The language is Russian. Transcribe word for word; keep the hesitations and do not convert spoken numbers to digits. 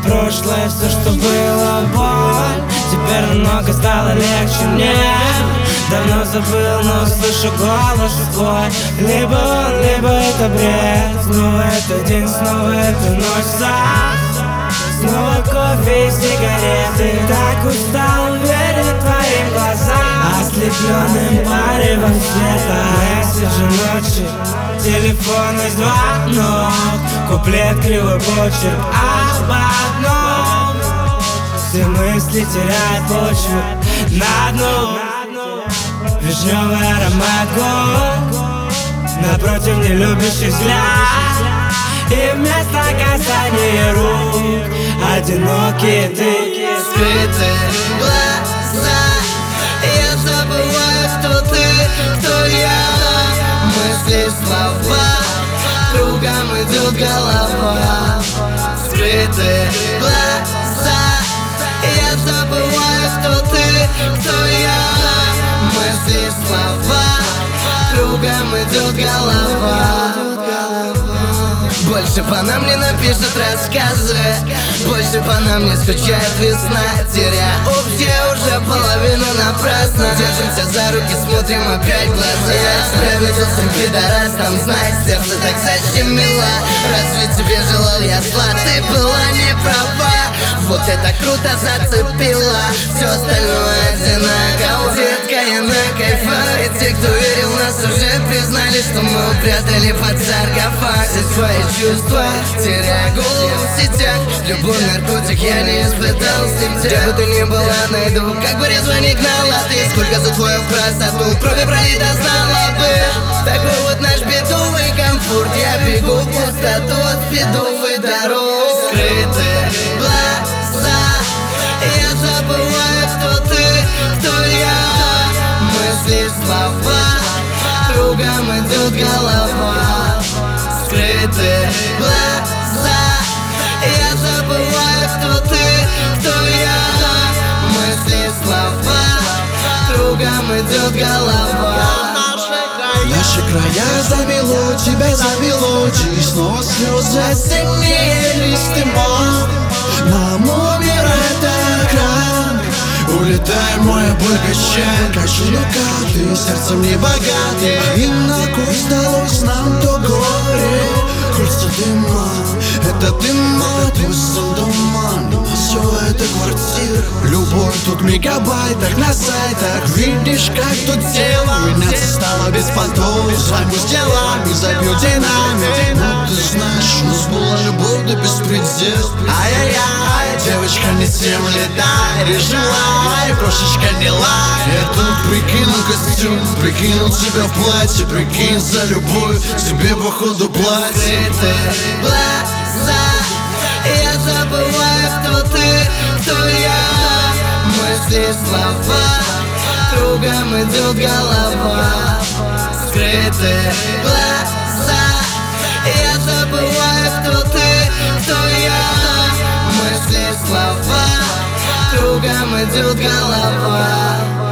прошлое, все, что было боль. Теперь намного стало легче мне. Давно забыл, но слышу голос твой. Либо он, либо это бред. Снова это день, снова это ночь, сан. Снова кофе и сигареты. Так устал верить твоим глазам, ослепленным порывом света. Месседжи ночи, телефонный звонок, куплет, кривой почерк об одном. Все мысли теряют почву на дну. Вишневый аромат губ, напротив нелюбящий взгляд. И вместо касания рук одинокие ты. Скрытые глаза, я забываю, кто ты, кто я. Мысли, слова, кругом идет голова. Скрытые глаза, я забываю, кто ты, кто я. Мысли, слова, кругом идет голова. Больше по нам не напишут рассказы, больше по нам не скучает весна. Теряя общее уже половину напрасно. Держимся за руки, смотрим опять в глаза. Я тебя видел с тем пидорасом, знай, сердце так защемило. Разве тебе желал я зла, ты была не права. Вот это круто зацепило, все остальное одинаково. Детка, я на кайфах, и те, кто верил в нас, уже признали, что мы упрятали под саркофаг все свои чувства, теряя голову в сетях. Любой наркотик я не испытал с ним. Где бы ты ни была, найду, как бы резво не гнала ты. Сколько за твою красоту крови пролито, знала бы. Такой вот наш бедовый комфорт. Я бегу в пустоту от бедовой дороги. Скрытые глаза, я забываю, кто ты, кто я. Мысли, слова, кругом идет голова. Скрытые глаза, я забываю, кто ты, кто я. Мысли, слова, кругом идет голова. Наши края замело, тебя замело, и снова слезы осенние листы мам. Нам умирает экран, улетай, моя боль качает. Кошелека ты сердцем не богатый, и на кой сдалось нам то горе. Кольца дыма, это дыма, твой сон туман. Все это квартира, любовь тут в мегабайтах, на сайтах. Видишь, как тут тело меняться стало без понтов. Займусь делами, забью динами. Ну ты знаешь, у нас была любовь до беспредел. Ай-яй-яй, девочка не семь лет, дай режим лай, крошечка не лай. Я тут прикинул костюм, прикинул тебя в платье, прикинь за любовь, тебе походу платье. Скрытые глаза, я забываю, кто ты, кто я. Мысли, слова, кругом идет голова. Скрытые глаза, я забываю, кто ты, кто я. Мысли, слова, кругом идет голова.